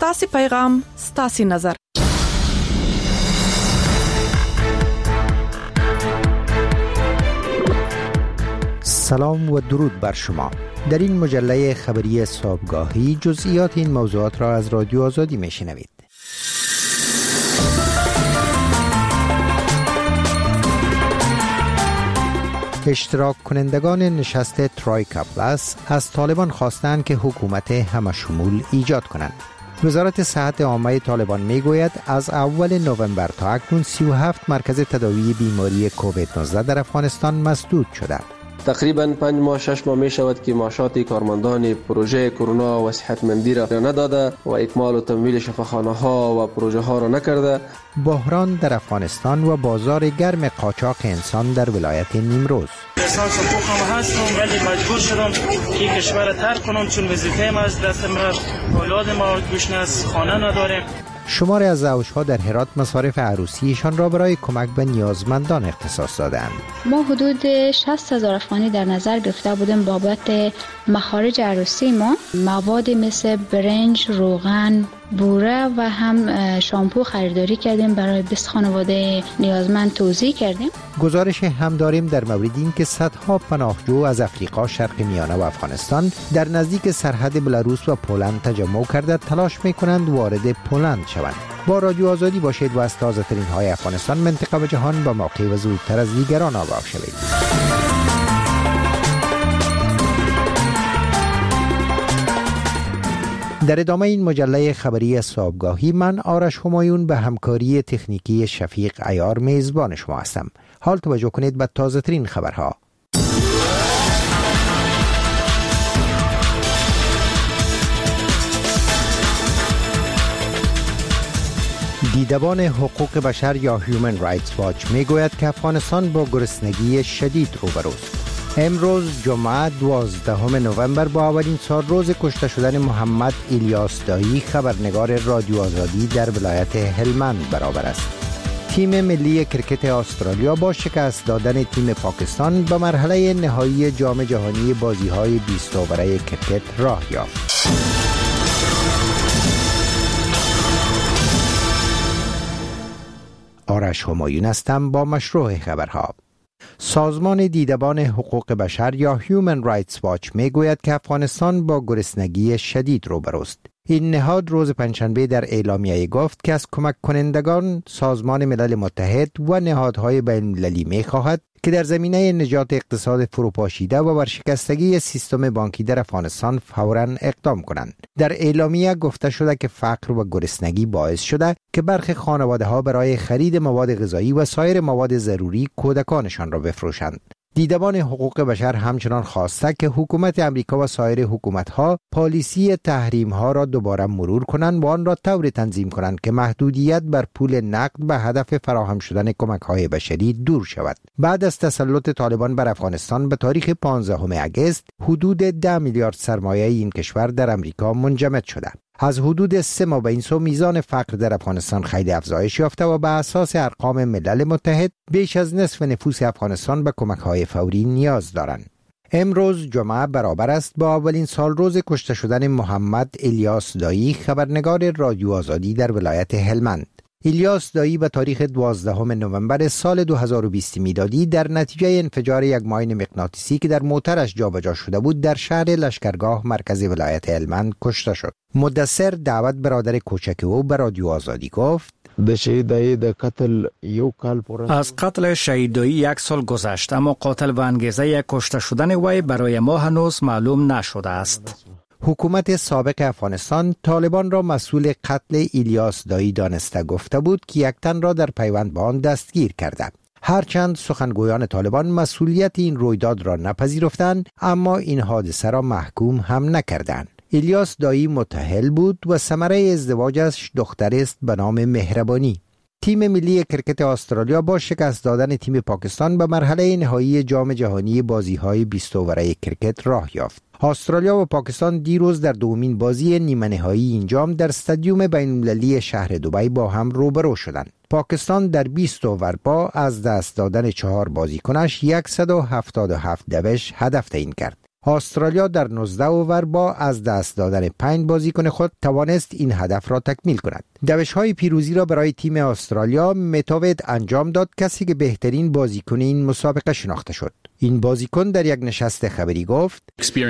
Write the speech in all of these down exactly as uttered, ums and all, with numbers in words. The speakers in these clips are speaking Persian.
ستاسي پیغام، ستاسي نظر. سلام و درود بر شما. در این مجله خبری صبحگاهی جزئیات این موضوعات را از رادیو آزادی میشنوید. اشتراک کنندگان نشست ترویکا پلاس از طالبان خواستند که حکومت همشمول ایجاد کنند. وزارت صحت عامه طالبان میگوید از اول نوامبر تا اکنون سی و هفت مرکز تداوی بیماری کووید نوزده در افغانستان مسدود شده. تقریباً پنج ماه شش ماه می شود که معاشات کارمندان پروژه کرونا و صحتمندی را نداده و اکمال و تمویل شفاخانه ها و پروژه ها را نکرده. بحران در افغانستان و بازار گرم قاچاق انسان در ولایت نیمروز. احساس حقوقم هستم ولی مجبور شدم که کشور ترک کنم چون وظیفه ما از دست رفت. اولاد ما گشنه است، خانه نداریم. شماری از زوجها در هرات مصارف عروسیشان را برای کمک به نیازمندان اختصاص دادند. ما حدود شصت هزار افغانی در نظر گرفته بودیم بابت مخارج عروسی ما. مواد مثل برنج، روغن، بوره و هم شامپو خریداری کردیم برای بیست خانواده نیازمند توزیع کردیم. گزارش هم داریم در مورد این که صدها پناهجو از افریقا، شرق میانه و افغانستان در نزدیک سرحد بلاروس و پولند تجمع کرده تلاش میکنند وارد پولند شوند. با رادیو آزادی باشید و از تازه ترین های افغانستان، منطقه و جهان با موقع و زودتر از دیگران آگاه شوید. در ادامه این مجله خبری صبحگاهی من آرش همایون به همکاری تکنیکی شفیق عیار میزبان شما هستم. حال توجه کنید به تازه ترین خبرها. دیدبان حقوق بشر یا هیومن رایتس واچ میگوید که افغانستان با گرسنگی شدید روبروست. امروز جمعه دوازدهم نوامبر با اولین سال روز کشته شدن محمد الیاس دایی، خبرنگار رادیو آزادی در ولایت هلمند برابر است. تیم ملی کرکت استرالیا با شکست دادن تیم پاکستان به مرحله نهایی جام جهانی بازی‌های بیست اووره کرکت راه یافت. آرش همایون هستم با مشروع خبرها. سازمان دیدبان حقوق بشر یا هیومن رایتس واچ میگوید که افغانستان با گرسنگی شدید روبروست. این نهاد روز پنجشنبه در اعلامیه گفت که از کمک کنندگان سازمان ملل متحد و نهادهای بین المللی میخواهد که در زمینه نجات اقتصاد فروپاشیده و ورشکستگی سیستم بانکی در افغانستان فوراً اقدام کنند. در اعلامیه گفته شده که فقر و گرسنگی باعث شده که برخی خانواده‌ها برای خرید مواد غذایی و سایر مواد ضروری کودکانشان را بفروشند. دیدبان حقوق بشر همچنان خواسته که حکومت امریکا و سایر حکومت‌ها پالیسی تحریم‌ها را دوباره مرور کنند و آن را طوری تنظیم کنند که محدودیت بر پول نقد به هدف فراهم شدن کمک‌های بشری دور شود. بعد از تسلط طالبان بر افغانستان به تاریخ پانزدهم اگست حدود ده میلیارد سرمایه این کشور در امریکا منجمد شده. از حدود سه ماه به این سو میزان فقر در افغانستان خیلی افزایش یافته و به اساس ارقام ملل متحد بیش از نصف نفوس افغانستان به کمک‌های فوری نیاز دارند. امروز جمعه برابر است با اولین سال روز کشته شدن محمد الیاس دایی، خبرنگار رادیو آزادی در ولایت هلمند. الیاس دایی به تاریخ دوازدهم نوامبر سال دو هزار و بیست میلادی در نتیجه انفجار یک ماین مغناطیسی که در موترش جابجا شده بود در شهر لشکرگاه مرکز ولایت هلمند کشته شد. مدثر دعوت برادر کوچک او به رادیو آزادی گفت: از قتل شهید دایی یک سال گذشت، اما قاتل و انگیزه کشته شدن وی برای ما هنوز معلوم نشده است. حکومت سابق افغانستان طالبان را مسئول قتل الیاس دایی دانسته گفته بود که یک تن را در پیوند با آن دستگیر کرده. هرچند سخنگویان طالبان مسئولیت این رویداد را نپذیرفتند، اما این حادثه را محکوم هم نکردند. الیاس دایی متأهل بود و ثمره ازدواجش دختری است به نام مهربانی. تیم ملی کرکت استرالیا با شکست دادن تیم پاکستان به مرحله نهایی جام جهانی بازی‌های بیست اووره کرکت راه یافت. استرالیا و پاکستان دیروز در دومین بازی نیمه نهایی این جام در استادیوم بین‌المللی شهر دبی با هم روبرو شدند. پاکستان در بیست اوور با از دست دادن چهار بازیکنش صد و هفتاد و هفت دوش هدف تعیین کرد. استرالیا در نوزده اوور با از دست دادن پنج بازیکن خود توانست این هدف را تکمیل کند. دوش‌های پیروزی را برای تیم استرالیا متاوید انجام داد، کسی که بهترین بازیکن این مسابقه شناخته شد. این بازیکن در یک نشست خبری گفت: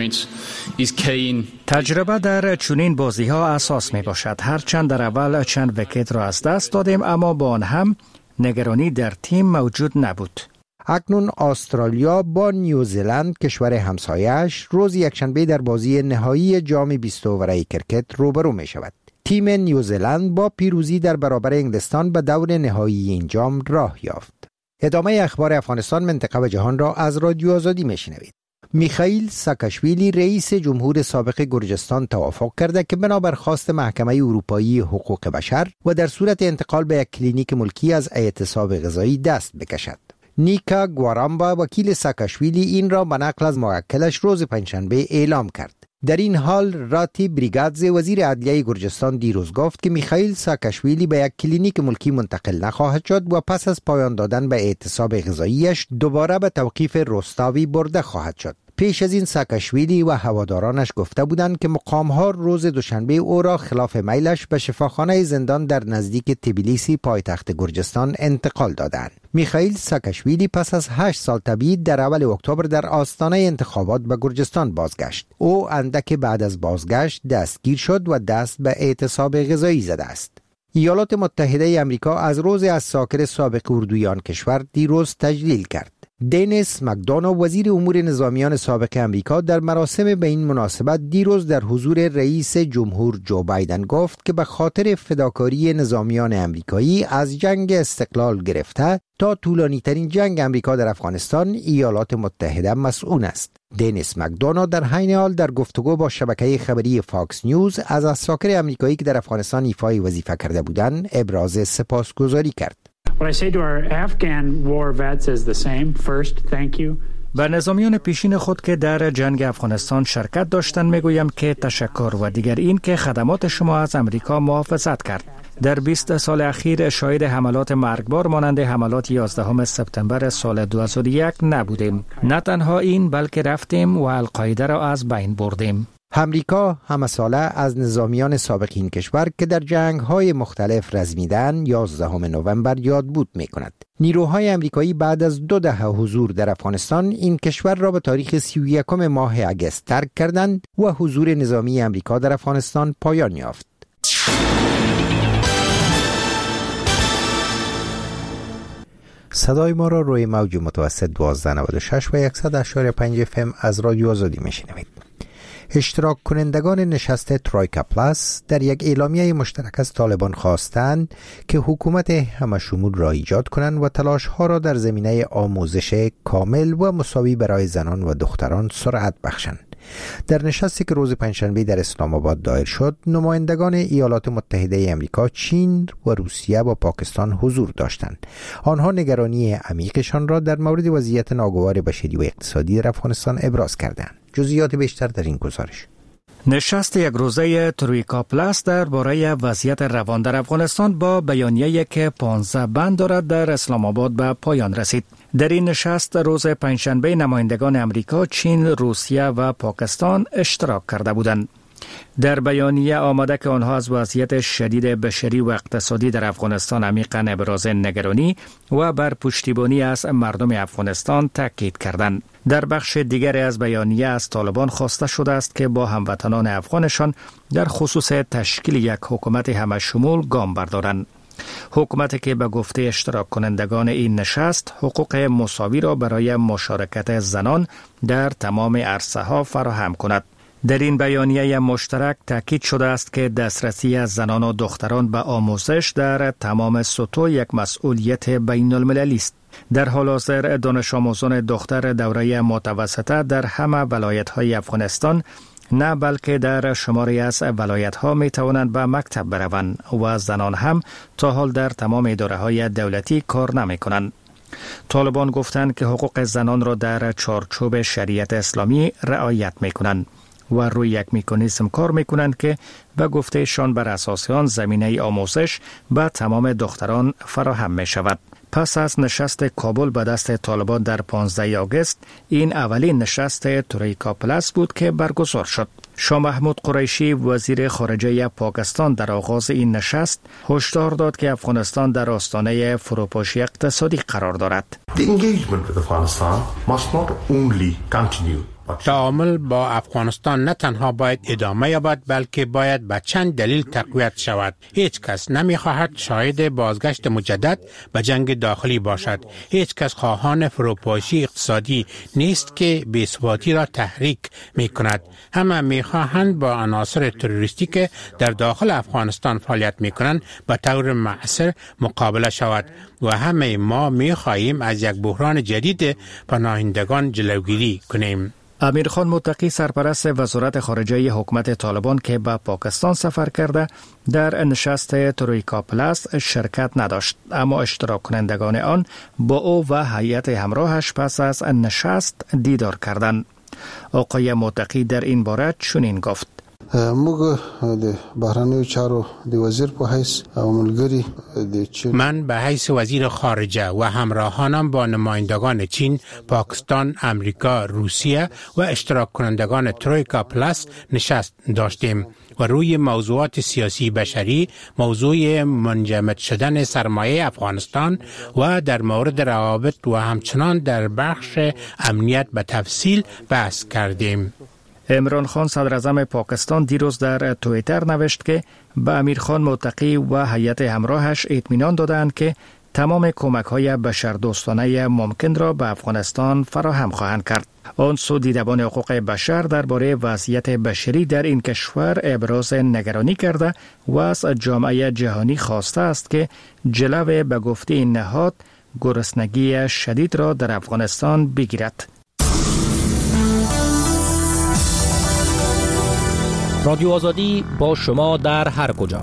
تجربه در چنین بازی‌ها اساس می‌باشد. هرچند در اول چند ویکت را از دست دادیم، اما با آن هم نگرانی در تیم موجود نبود. اکنون استرالیا با نیوزلند کشور همسایه‌اش روز یکشنبه در بازی نهایی جام بیست اووره کرکت روبرو می شود. تیم نیوزلند با پیروزی در برابر انگلستان به دور نهایی این جام راه یافت. ادامه اخبار افغانستان، منطقه و جهان را از رادیو آزادی می شنوید. میخائیل ساکاشویلی رئیس جمهور سابق گرجستان توافق کرده که بنابر خواست محکمه اروپایی حقوق بشر و در صورت انتقال به یک کلینیک ملکی از اعتصاب غذایی دست بکشد. نیکا گوارامبا وکیل ساکاشویلی این را به نقل از موکلش روز پنجشنبه اعلام کرد. در این حال راتی بریگادزه وزیر عدلیه گرجستان دیروز گفت که میخائیل ساکاشویلی به یک کلینیک ملکی منتقل نخواهد شد و پس از پایان دادن به اعتصاب غذاییش دوباره به توقیف رستاوی برده خواهد شد. پیش از این ساکاشویلی و هوادارانش گفته بودند که مقام‌ها روز دوشنبه او را خلاف میلش به شفاخانه زندان در نزدیک تبلیسی پایتخت گرجستان انتقال دادند. میخائیل ساکاشویلی پس از هشت سال تبعید در اول اکتبر در آستانه انتخابات به گرجستان بازگشت. او اندک بعد از بازگشت دستگیر شد و دست به اعتصاب غذایی زده است. ایالات متحده آمریکا از روز عساکر سابق اردویان کشور دیروز تجلیل کرد. دینیس مکدونو وزیر امور نظامیان سابق امریکا در مراسم به این مناسبت دیروز در حضور رئیس جمهور جو بایدن گفت که به خاطر فداکاری نظامیان امریکایی از جنگ استقلال گرفته تا طولانی ترین جنگ امریکا در افغانستان ایالات متحده مسئول است. دینیس مکدونو در عین حال در گفتگو با شبکه خبری فاکس نیوز از عساکر امریکایی که در افغانستان ایفای وظیفه کرده بودند ابراز سپاسگزاری کرد. What I say to our Afghan war vets is the same. First, thank you. به نظامیان پیشین خود که در جنگ افغانستان شرکت داشتند میگویم که تشکر و دیگر این که خدمات شما از امریکا محافظت کرد. در بیست سال اخیر شاهد حملات مرگبار مانند حملات یازدهم سپتامبر سال دو هزار و یک نبودیم. نه تنها این بلکه رفتیم و القاعده را از بین بردیم. امریکا همه ساله از نظامیان سابق این کشور که در جنگ‌های مختلف رزمیدن یازدهم نوامبر یاد بود می‌کند. نیروهای امریکایی بعد از دو دهه حضور در افغانستان این کشور را به تاریخ سی و یکم ماه اگست ترک کردند و حضور نظامی امریکا در افغانستان پایان یافت. صدای ما را روی موج متوسط دوازده نود و شش و صد و یک و پنج اف ام از رادیو آزادی میشنوید. اشتراک کنندگان نشست ترویکا پلاس در یک اعلامیه مشترک از طالبان خواستند که حکومت همه‌شمول را ایجاد کنند و تلاش‌ها را در زمینه آموزش کامل و مساوی برای زنان و دختران سرعت بخشند. در نشستی که روز پنجشنبه در اسلام آباد دایر شد، نمایندگان ایالات متحده آمریکا، چین و روسیه و پاکستان حضور داشتند. آنها نگرانی عمیقشان را در مورد وضعیت ناگوار بشری و اقتصادی در افغانستان ابراز کردند. جزئیات بیشتر در این گزارش. نشست یک روزه ترویکا پلاس درباره وضعیت روان در افغانستان با بیانیه‌ای که پانزده بند دارد در اسلام آباد به پایان رسید. در این نشست روز پنجشنبه نمایندگان امریکا، چین، روسیه و پاکستان اشتراک کرده بودند. در بیانیه آمده که آنها از وضعیت شدید بشری و اقتصادی در افغانستان عمیقاً ابراز نگرانی و بر پشتیبانی از مردم افغانستان تاکید کردند. در بخش دیگری از بیانیه از طالبان خواسته شده است که با هموطنان افغانشان در خصوص تشکیل یک حکومت همه‌شمول گام بردارند. حکومتی که به گفته اشتراک کنندگان این نشست حقوق مساوی را برای مشارکت زنان در تمام عرصه‌ها فراهم کند. در این بیانیه مشترک تاکید شده است که دسترسی از زنان و دختران به آموزش در تمام سطوح یک مسئولیت بین المللی است. در حال حاضر دانش آموزان دختر دوره متوسطه در همه ولایت‌های افغانستان نه بلکه در شماری از ولایت‌ها می توانند به مکتب بروند و زنان هم تا حال در تمام اداره‌های دولتی کار نمی کنند. طالبان گفتند که حقوق زنان را در چارچوب شریعت اسلامی رعایت می کنند و روی یک مکانیزم کار می کنند که به گفتهشان بر اساس آن زمینه آموزش به تمام دختران فراهم می شود. پس از نشست کابل به دست طالبان در پانزده آگوست، این اولین نشست ترویکا پلاس بود که برگزار شد. شاه محمود قریشی وزیر خارجه پاکستان در آغاز این نشست هشدار داد که افغانستان در آستانه فروپاشی اقتصادی قرار دارد. The engagement with Afghanistan must not only continue. تعامل با افغانستان نه تنها باید ادامه یابد بلکه باید به چند دلیل تقویت شود. هیچ کس نمیخواهد شاهد بازگشت مجدد به جنگ داخلی باشد. هیچ کس خواهان فروپاشی اقتصادی نیست که بی‌ثباتی را تحریک میکند. همه میخواهند با عناصر تروریستی که در داخل افغانستان فعالیت میکنند به طور مؤثر مقابله شود و همه ما میخواهیم از یک بحران جدید پناهندگان جلوگیری کنیم. امیرخان متقی سرپرست وزارت خارجه حکومت طالبان که به پاکستان سفر کرده در نشست ترویکا پلاس شرکت نداشت، اما اشتراک کنندگان آن با او و هیئت همراهش پس از نشست دیدار کردند. آقای متقی در این باره چنین گفت: موږ د بهرنیو چارو د وزیر په حیث او ملګری د چین من به حیث وزیر خارجه و همراهانم با نمایندگان چین، پاکستان، امریکا، روسیه و اشتراک کنندگان ترویکا پلاس نشست داشتیم و روی موضوعات سیاسی بشری، موضوع منجمد شدن سرمایه افغانستان و در مورد روابط و همچنان در بخش امنیت به تفصیل بحث کردیم. عمران خان صدر اعظم پاکستان دیروز در توییتر نوشت که به امیرخان متقی و هیئت همراهش اطمینان دادند که تمام کمک‌های بشردوستانه ممکن را به افغانستان فراهم خواهند کرد. آن سو دیدبان حقوق بشر درباره وضعیت بشری در این کشور ابراز نگرانی کرده و از جامعه جهانی خواسته است که جلو به گفته این نهاد گرسنگی شدید را در افغانستان بگیرد. رادیو آزادی با شما در هر کجا.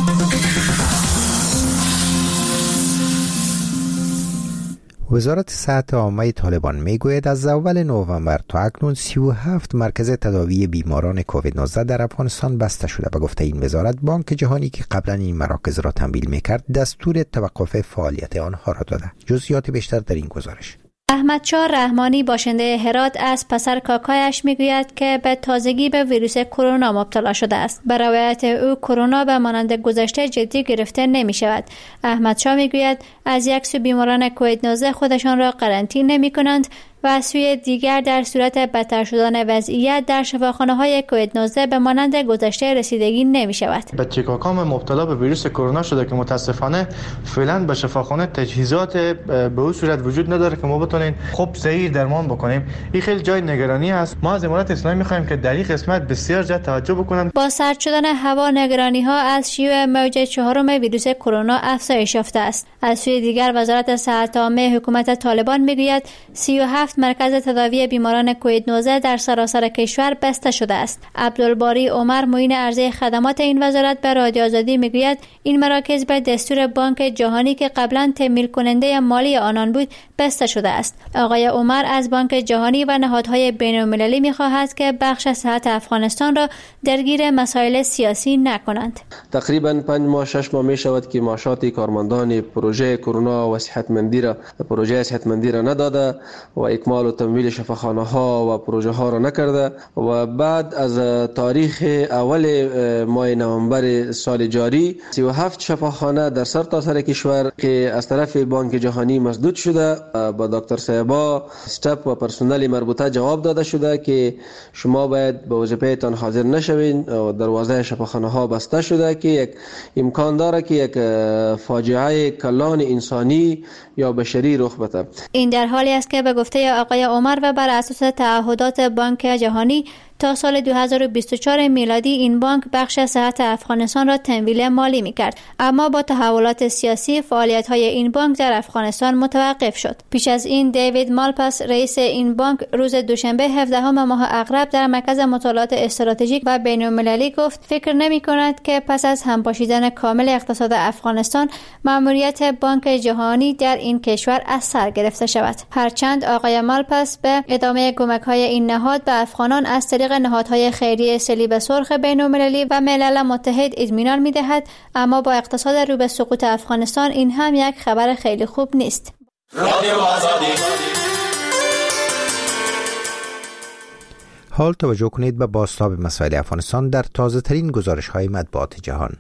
وزارت صحت عامه طالبان میگوید از اول نوامبر تا اکنون سی و هفت مرکز تداوی بیماران کووید نوزده در افغانستان بسته شده. به گفته این وزارت، بانک جهانی که قبلا این مراکز را تمویل میکرد دستور توقف فعالیت آنها را داده. جزئیات بیشتر در این گزارش. احمدشاه رحمانی باشنده هرات از پسر کاکایش میگوید که به تازگی به ویروس کرونا مبتلا شده است. به روایت او کرونا به مانند گذشته جدی گرفته نمی شود. احمدشاه میگوید از یک سو بیماران کووید نوزده خودشان را قرنطینه نمی کنند و از سوی دیگر در صورت بدتر شدن وضعیت در شفاخانه‌های کووید نوزده به مانند گذشته رسیدگی نمی شود. بچه کاکام مبتلا به ویروس کرونا شده که متاسفانه فعلا به شفاخانه تجهیزات به اون صورت وجود نداره که ما بتونیم خوب صحیح درمان بکنیم. این خیلی جای نگرانی است. ما از امارات اسلامی می‌خوایم که در این قسمت بسیار زیاد توجه بکنن. با سرد شدن هوا نگرانی‌ها از شیوع موج چهارم ویروس کرونا افزایش یافته است. از سوی دیگر وزارت صحت عامه حکومت طالبان میگوید سی و هفت مرکز تداوی بیماران کووید نوزده در سراسر کشور بسته شده است. عبدالباری عمر معین عرضه خدمات این وزارت به رادیو آزادی میگوید این مراکز به دستور بانک جهانی که قبلا تمویل کننده مالی آنان بود بسته شده است. آقای عمر از بانک جهانی و نهادهای بین‌المللی می‌خواهد که بخش صحت افغانستان را درگیر مسائل سیاسی نکنند. تقریباً پنج ماه شش ماه می‌شود که معاشات کارمندان پروژه کرونا و صحتمندی را پروژه صحتمندی را نداده و اکمال و تمویل شفاخانه‌ها و پروژه ها را نکرده و بعد از تاریخ اول ماه نوامبر سال جاری سی و هفت شفاخانه در سر تا سر کشور که از طرف بانک جهانی مسدود شده با دکتر صاحبا استاف و پرسنل مربوطه جواب داده شده که شما باید به وظیفه‌تان حاضر نشوین و دروازه شفاخانه ها بسته شده که یک امکان داره که یک فاجعه کلان انسانی یا بشری رخ بده. این در حالی است که به گفته آقای عمر و بر اساس تعهدات بانک جهانی تا سال دو هزار و بیست و چهار میلادی این بانک بخش صحت افغانستان را تمویل مالی می‌کرد، اما با تحولات سیاسی فعالیت‌های این بانک در افغانستان متوقف شد. پیش از این دیوید مالپاس رئیس این بانک روز دوشنبه هفدهم ماه اغرب در مرکز مطالعات استراتژیک و بین‌المللی گفت فکر نمی‌کند که پس از همپاشیدن کامل اقتصاد افغانستان مأموریت بانک جهانی در این کشور از سر گرفته شود. هرچند آقای مالپاس به ادامه کمک‌های این نهاد به افغانان از طریق طریق نهادهای خیریه صلیب سرخ بین‌المللی و ملل متحد اطمینان می‌دهد، اما با اقتصاد رو به سقوط افغانستان این هم یک خبر خیلی خوب نیست. حال توجه کنید به بازتاب مسائل افغانستان در تازه ترین گزارش های مطبوعات جهان.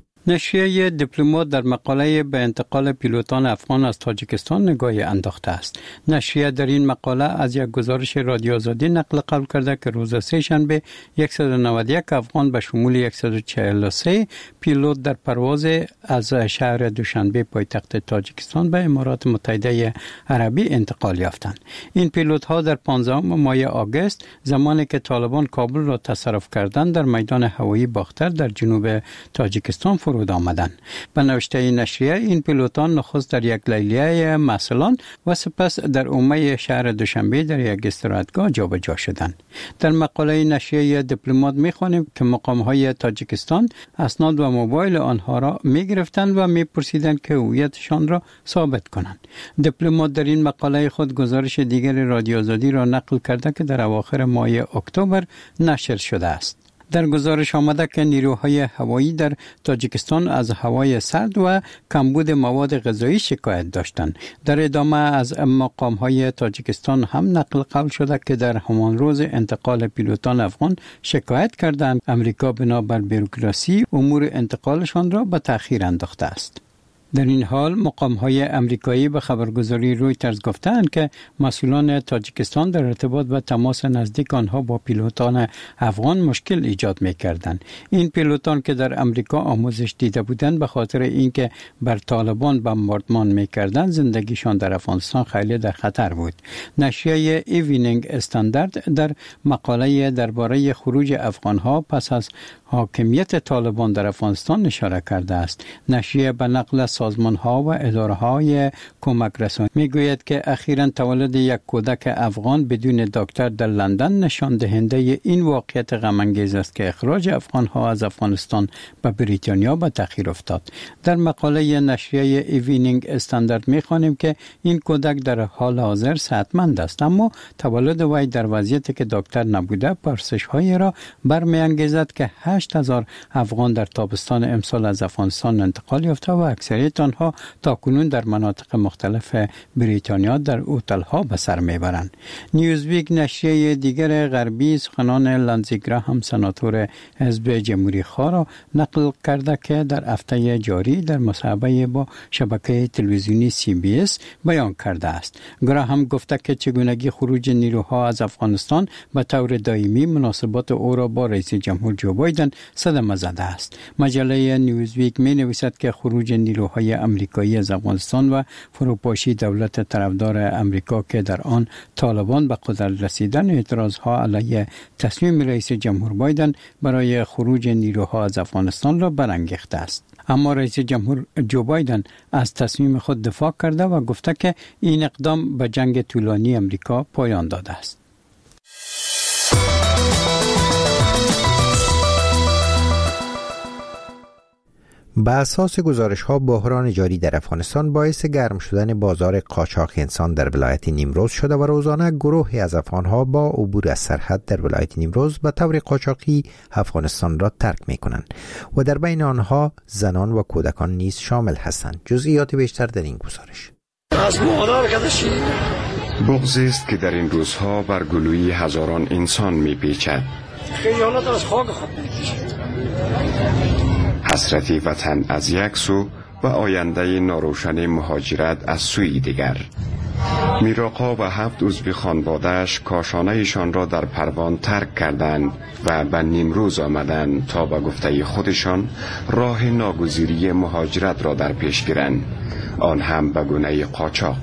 نشریه دیپلمات در مقاله به انتقال پیلوتان افغان از تاجیکستان نگاهی انداخته است. نشریه در این مقاله از یک گزارش رادیو آزادی نقل قول کرده که روز سه شنبه صد و نود و یک افغان به شمول صد و چهل و سه پیلوت در پرواز از شهر دوشنبه پایتخت تاجیکستان به امارات متحده عربی انتقال یافتند. این پیلوت ها در پانزدهم ماه آگوست زمانی که طالبان کابل را تصرف کردند در میدان هوایی باختر در جنوب تاجیکستان فرود آمدند. به نوشته نشریه این پیلوتان نخست در یک لیلیه مسلان و سپس در عمه شهر دوشنبه در یک استراحتگاه جابجا شدند. در مقاله نشریه دیپلمات می‌خوانیم که مقام‌های تاجیکستان اسناد و موبایل آنها را می‌گرفتند و می‌پرسیدند که هویتشان را ثابت کنند. دیپلمات در این مقاله خود گزارش دیگر رادیو آزادی را نقل کرده که در اواخر ماه اکتبر نشر شده است. در گزارش آمده که نیروهای هوایی در تاجیکستان از هوای سرد و کمبود مواد غذایی شکایت داشتند. در ادامه از مقام‌های تاجیکستان هم نقل قول شده که در همان روز انتقال پیلوتان افغان شکایت کردند امریکا بنابر بروکراسی امور انتقالشان را به تأخیر انداخته است. در این حال مقام‌های امریکایی به خبرگزاری رویترز گفتند که مسئولان تاجیکستان در ارتباط و تماس نزدیک آنها با پیلوتان افغان مشکل ایجاد می‌کردند. این پیلوتان که در امریکا آموزش دیده بودند به خاطر اینکه بر طالبان بمباردمان می‌کردند زندگیشان در افغانستان خیلی در خطر بود. نشریه ایوینینگ استاندارد در مقاله درباره خروج افغان‌ها پس از حاکمیت طالبان در افغانستان اشاره کرده است. نشریه به نقل سازمان‌ها و اداره‌های کمک رسانی می‌گوید که اخیراً تولد یک کودک افغان بدون دکتر در لندن نشان دهنده این واقعیت غم‌انگیز است که اخراج افغان‌ها از افغانستان به بریتانیا به تأخیر افتاد. در مقاله نشریه ایوینینگ استاندارد می‌خوانیم که این کودک در حال حاضر صحتمند است، اما تولد وی در وضعیتی که دکتر نبوده پرسش‌هایی را برمی‌انگیزد که هشت هزار افغان در تابستان امسال از افغانستان انتقال یافته و اکثریت آنها تاکنون در مناطق مختلف بریتانیا در هتل‌ها به سر میبرند. نیوزویک نشریه دیگر غربی سخنان لندزی گراهام سناتور حزب جمهوری خواه را نقل کرده که در هفته جاری در مصاحبه با شبکه تلویزیونی سی بی اس بیان کرده است. گراهام گفته که چگونگی خروج نیروها از افغانستان به طور دائمی مناسبات او را با رئیس جمهور جو بایدن صدمه زده است. مجله نیوزویک می نویسد که خروج نیروهای امریکایی از افغانستان و فروپاشی دولت طرفدار امریکا که در آن طالبان به قدرت رسیدن اعتراضها علیه تصمیم رئیس جمهور بایدن برای خروج نیروها از افغانستان را برانگیخته است. اما رئیس جمهور جو بایدن از تصمیم خود دفاع کرده و گفته که این اقدام به جنگ طولانی امریکا پایان داده است. به اساس گزارش‌ها بحران جاری در افغانستان باعث گرم شدن بازار قاچاق انسان در ولایت نیمروز شده و روزانه گروهی از افغان‌ها با عبور از سرحد در ولایت نیمروز به طور قاچاقی افغانستان را ترک می‌کنند و در بین آنها زنان و کودکان نیز شامل هستند. جزئیات بیشتر در این گزارش. بغضی است که در این روزها بر گلوی هزاران انسان می‌پیچد. خیالات از خاک خود می‌کشد. حسرت وطن از یک سو و آینده ناروشن مهاجرت از سوی دیگر. میراقا و هفت عضو خانواده‌اش کاشانه‌شان را در پروان ترک کردند و به نیمروز آمدند تا به گفته خودشان راه ناگزیری مهاجرت را در پیش گیرند، آن هم به گونه قاچاق.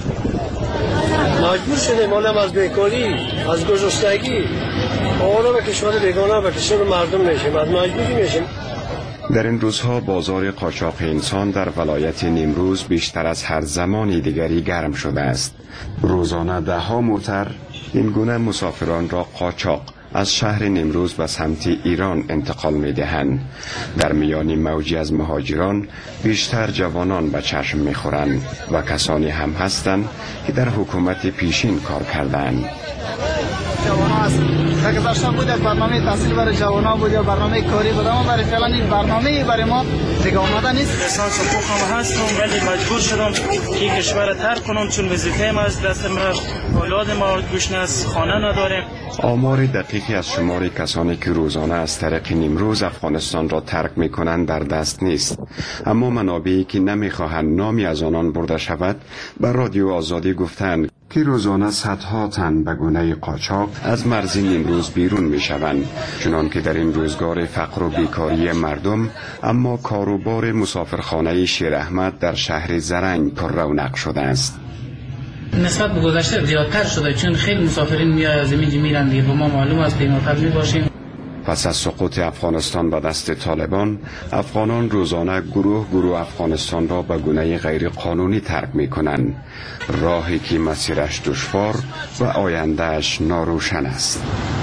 مجبور شدیم مالم از بیکاری، از گرسنگی، حالا به کشور بیگانه به کشور مردم میشیم، از مجبوری میشیم. در این روزها بازار قاچاق انسان در ولایت نیمروز بیشتر از هر زمانی دیگری گرم شده است. روزانه ده ها موتر این گونه مسافران را قاچاق از شهر نیمروز به سمت ایران انتقال می دهند. در میان موجی از مهاجران بیشتر جوانان به چشم می خورند و کسانی هم هستند که در حکومت پیشین کار کردند. جوانان است. در گذشته بود یک برنامه تحصیل برای جوانان بود یا برنامه کاری بود، اما برای فعلا این برنامه برای ما دیگه آماده نیست. احساس حقوق هم هستم ولی مجبور شدم که کشور ترک کنم چون وظیفه‌ام از دست ما، اولاد ما گوشنه است، خانه نداریم. آمار دقیقی از شمار کسانی که روزانه از طریق نیمروز افغانستان را ترک می کنند در دست نیست، اما منابعی که نمی خواهند نامی از آنان برده شود بر رادیو آزادی گفتند که روزانه صدها تن به گونه قاچاق از مرز نیمروز بیرون می شوند، چنان که در این روزگار فقر و بیکاری مردم اما کاروبار مسافرخانه شیر احمد در شهر زرنگ پر رونق شده است. نسبت به گذشته زیادتر شده چون خیلی مسافرین میاد از اینجا میرن دیگه، ما معلوم است پیما قبلی باشیم. پس از سقوط افغانستان به دست طالبان، افغانان روزانه گروه گروه افغانستان را به گونه غیر قانونی ترک می کنند، راهی که مسیرش دشوار و آیندهش ناروشن است.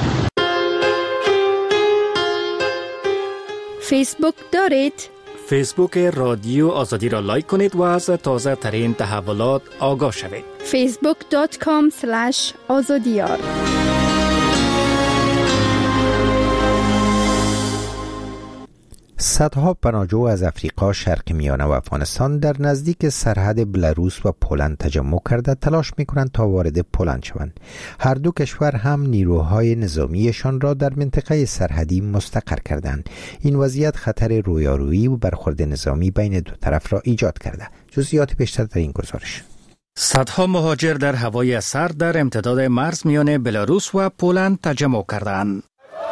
فیسبوک دارید؟ فیسبوک رادیو آزادی را لایک کنید و از تازه ترین تحولات آگاه شوید. فیسبوک دات کام اسلش آزادیار. صدها پناهجو از افریقا، شرق میانه و افغانستان در نزدیک سرحد بلاروس و پولند تجمع کرده تلاش می‌کنند تا وارد پولند شوند. هر دو کشور هم نیروهای نظامیشان را در منطقه سرحدی مستقر کردند. این وضعیت خطر رویارویی و برخورد نظامی بین دو طرف را ایجاد کرده. جزئیات بیشتر در این گزارش. صدها مهاجر در هوای سرد در امتداد مرز میان بلاروس و پولند تجمع کردند.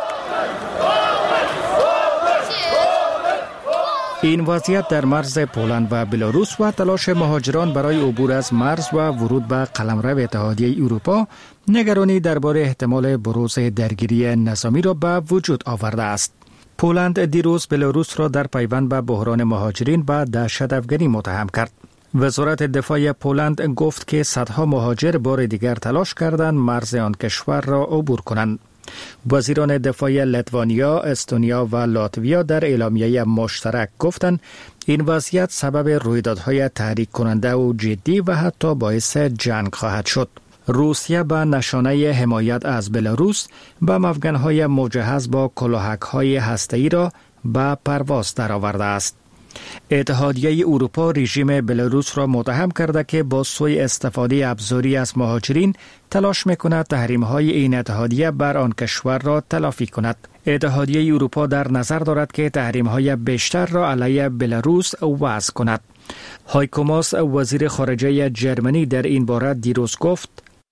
این وضعیت در مرز پولند و بلاروس و تلاش مهاجران برای عبور از مرز و ورود به قلمرو اتحادیه اروپا نگرانی درباره احتمال بروز درگیری نظامی را به وجود آورده است. پولند دیروز بلاروس را در پیوند به بحران مهاجرین و دهشت افکنی متهم کرد. وزارت دفاع پولند گفت که صدها مهاجر بار دیگر تلاش کردند مرز آن کشور را عبور کنند. وزیران دفاع لیتوانیا، استونیا و لاتویا در اعلامیه مشترک گفتند این وضعیت سبب رویدادهای تحریک کننده و جدی و حتی باعث جنگ خواهد شد. روسیه به نشانه حمایت از بلاروس به مفگنهای مجهز با کلاهک‌های هسته‌ای را به پرواز درآورده است. اتحادیه اروپا رژیم بلاروس را متهم کرده که با سوء استفاده ابزاری از مهاجرین تلاش می‌کند تحریم‌های این اتحادیه بر آن کشور را تلافی کند. اتحادیه اروپا در نظر دارد که تحریم‌های بیشتر را علیه بلاروس وضع کند. هایکو ماس وزیر خارجه جرمنی در این باره دیروز گفت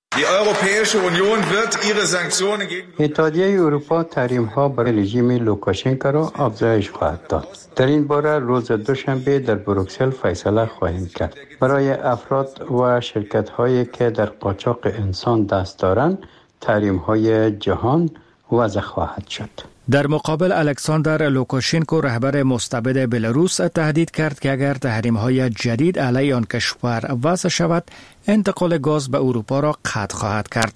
اتحادیه اروپا تحریم‌ها برای رژیم لوکاشنکو را افزایش خواهد داد. در این باره روز دوشنبه در بروکسل فیصله خواهیم کرد. برای افراد و شرکت‌هایی که در قاچاق انسان دست دارند، تحریم‌های جهان وضع خواهد شد. در مقابل الکساندر لوکاشنکو رهبر مستبد بلاروس تهدید کرد که اگر تحریم‌های جدید علیه آن کشور وضع شود، انتقال گاز به اروپا را قطع خواهد کرد.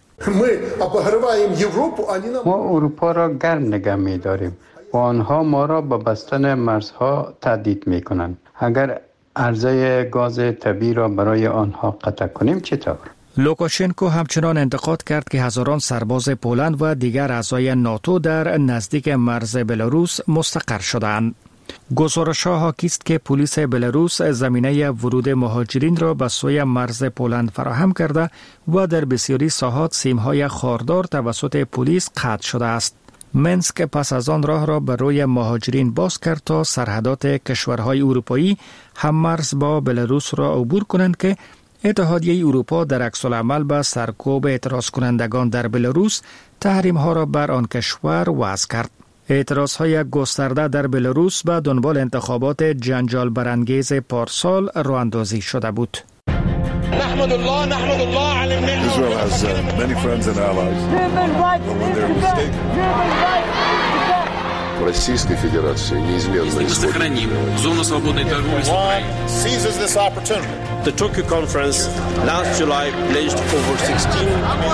ما اروپا را گرم نگه می‌داریم و آنها ما را به بستن مرزها تهدید می‌کنند. اگر عرضه گاز طبیعی را برای آنها قطع کنیم چطور؟ لوکاشنکو همچنان انتقاد کرد که هزاران سرباز پولند و دیگر اعضای ناتو در نزدیک مرز بلاروس مستقر شدند. گزارش‌ها حاکی است که پلیس بلاروس زمینه ورود مهاجرین را به سوی مرز پولند فراهم کرده و در بسیاری ساحات سیم‌های خاردار توسط پلیس قطع شده است. منسک پس از آن راه را بر روی مهاجرین باز کرد تا سرحدات کشورهای اروپایی هم مرز با بلاروس را عبور کنند که اتحادیه اروپا در عکس العمل به سرکوب اعتراض کنندگان در بلاروس تحریم‌ها را بر آن کشور وضع کرد. اعتراض‌های گسترده در بلاروس به دنبال انتخابات جنجال برانگیز پارسال راه‌اندازی شده بود. نحمد الله نحمد الله علی النعمة. Israel has uh, many friends and allies. But when they're mistaken. Российской Федерации неизменно сохраним зону свободной торговли с Украиной. Seizes this opportunity. The Tokyo conference last July pledged over sixteen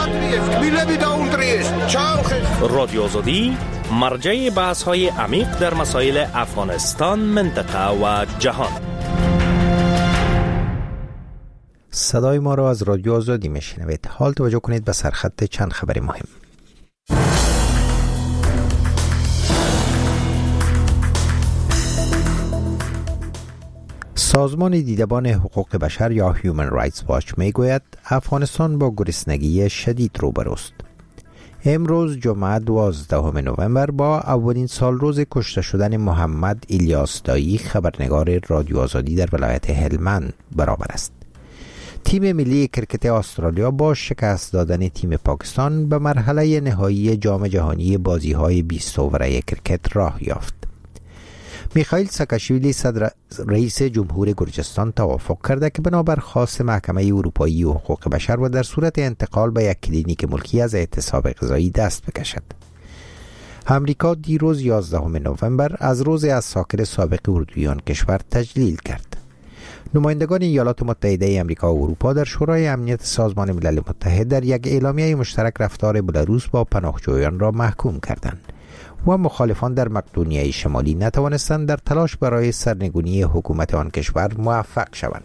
رادیو آزادی مرجع بحث‌های عمیق در مسائل افغانستان، منطقه و جهان. صدای ما را از رادیو آزادی میشنوید. حال توجه کنید به سرخط چند خبر مهم. سازمان دیدبان حقوق بشر یا Human Rights Watch میگوید افغانستان با گرسنگی شدید روبروست. امروز جمعه دوازدهم نوامبر با اولین سال روز کشته شدن محمد الیاس دایی خبرنگار رادیو آزادی در ولایت هلمند برابر است. تیم ملی کرکت استرالیا با شکست دادن تیم پاکستان به مرحله نهایی جام جهانی بازی‌های بیست اوره کرکت راه یافت. میخائیل ساکاشویلی صدر رئیس جمهور گرجستان توافق کرده که بنابر خواست محکمه اروپایی حقوق بشر و در صورت انتقال به یک کلینیک ملکی از اعتصاب غذایی دست بکشد. امریکا دیروز یازدهم نوامبر از روز عساکر سابق اردویان کشور تجلیل کرد. نمایندگان ایالات متحده امریکا و اروپا در شورای امنیت سازمان ملل متحد در یک اعلامیه مشترک رفتار بلاروس با پناهجویان را محکوم کردند و مخالفان در مقدونیه شمالی نتوانستند در تلاش برای سرنگونی حکومت آن کشور موفق شوند.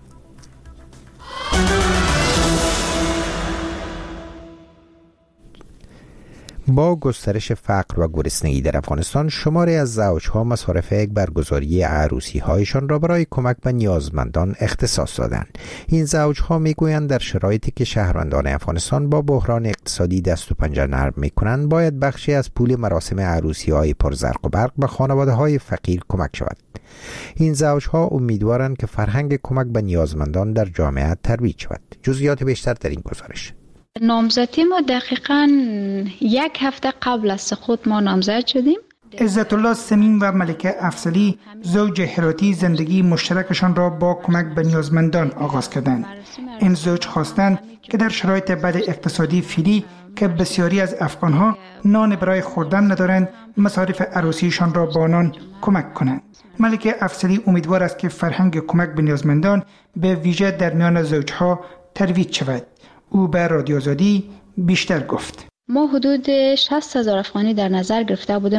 با گسترش فقر و گرسنگی در افغانستان، شماری از زوجها مصارف برگزاری عروسی هایشان را برای کمک به نیازمندان اختصاص دادند. این زوجها میگویند در شرایطی که شهروندان افغانستان با بحران اقتصادی دست و پنجه نرم میکنند، باید بخشی از پول مراسم عروسی های پرزرق و برق به خانواده های فقیر کمک شود. این زوجها امیدوارند که فرهنگ کمک به نیازمندان در جامعه ترویج شود. جزئیات بیشتر در این گزارش. نامزدی ما دقیقاً یک هفته قبل از سقوط ما نامزد شدیم. عزت الله سمین و ملکه افضلی زوج هراتی زندگی مشترکشان را با کمک به نیازمندان آغاز کردند. این زوج خواستند که در شرایط بد اقتصادی فعلی که بسیاری از افغانها نان برای خوردن ندارند، مصارف عروسیشان را با نان کمک کنند. ملکه افضلی امیدوار است که فرهنگ کمک به نیازمندان به ویژه در میان زوجها ترویج شود. او به رادیو آزادی بیشتر گفت. ما حدود شصت هزار افغانی در نظر گرفته بودیم